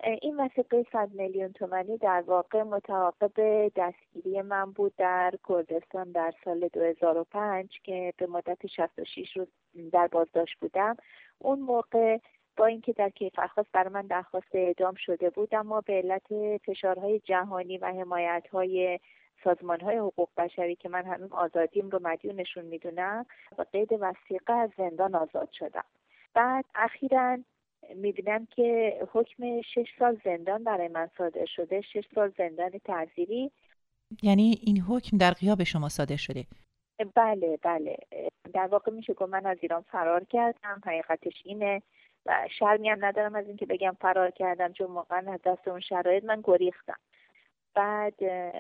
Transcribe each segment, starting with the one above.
این وثیقه 100 میلیون تومانی در واقع متعاقب دستگیری من بود در کردستان در سال 2005 که به مدت 66 روز در بازداشت بودم. اون موقع با اینکه در کیفرخواست برای من درخواست اعدام شده بود، اما به علت فشارهای جهانی و حمایت‌های سازمان‌های حقوق بشری که من هنوز آزادیم رو مدیونشون میدونم و قید وثیقه از زندان آزاد شدم. بعد اخیراً میبینم که حکم 6 سال زندان برای من صادر شده، 6 سال زندان تعزیری. یعنی این حکم در غیاب شما صادر شده؟ بله. در واقع میشه که من از ایران فرار کردم، حقیقتش اینه و شرمی هم ندارم از اینکه بگم فرار کردم، چون واقعا از دست اون شرایط من گریختم. بعد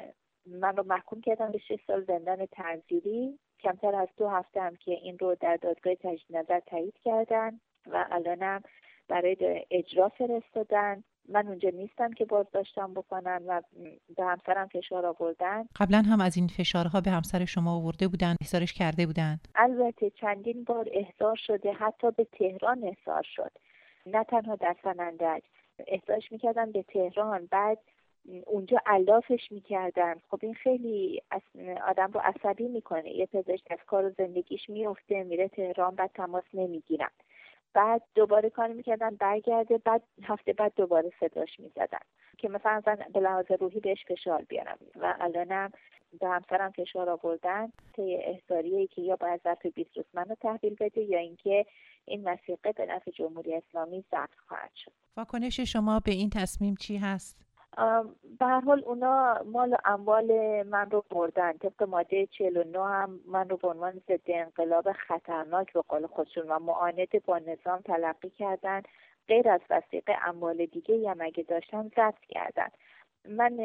من رو محکوم کردم به 6 سال زندان تعزیری. کمتر از 2 هفته هم که این رو در دادگاه تجدید نظر تایید کردن و الانم برای اجرا فرستادن. من اونجا نیستم که بازداشتم بکنن و به همسرم فشار آوردن. قبلا هم از این فشارها به همسر شما آورده بودن، احضارش کرده بودن؟ البته چندین بار احضار شده، حتی به تهران احضار شد، نه تنها در سنندج. احضارش میکردن به تهران، بعد اونجا علافش میکردن. خب این خیلی آدم رو عصبی میکنه. یه پزشک از کار و زندگیش میفته میره تهران، بعد تماس نمیگیرن، بعد دوباره کار میکردن برگرده، بعد هفته بعد دوباره صداش میزدن که مثلا به لحاظ روحی بهش فشار بیارم. و الانم به همسرم فشار آوردن طی احضاریه‌ای که یا باید ظرف 20 روز منو تحویل بده یا اینکه این وثیقه به نفع جمهوری اسلامی ضبط خواهد شد. واکنش شما به این تصمیم چی هست؟ به هر حال اونا مال و اموال من رو بردن. طبق ماده 49 هم من رو به عنوان ضد انقلاب خطرناک به قول خودشون و معاند با نظام تلقی کردن. غیر از وثیقه اموال دیگه هم اگه داشتم ضبط کردن. من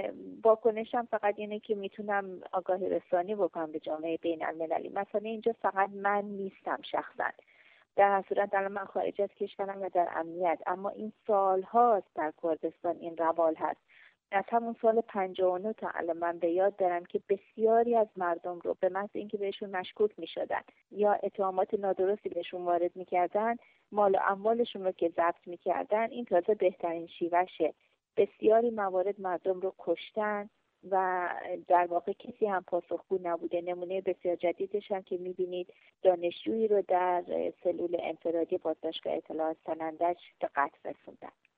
واکنشم فقط اینه که میتونم آگاهی رسانی بکنم به جامعه بین المللی. مثلا اینجا فقط من نیستم شخصا، در هر صورت الان من خارج از کشورم و در امنیت، اما این سال هاست در کردستان این روال هست. از همون سال 59 تا الان من به یاد دارم که بسیاری از مردم رو به محض اینکه بهشون مشکوک می شدن یا اتهامات نادرستی بهشون وارد می کردن، مال و اموالشون رو که ضبط می کردن. این تازه بهترین شیوشه. بسیاری موارد مردم رو کشتن و در واقع کسی هم پاسخگو نبوده. نمونه بسیار جدیدش هم که می‌بینید دانشجویی رو در سلول انفرادی بازداشتگاه اطلاعات سنندج به قتل رسوندن.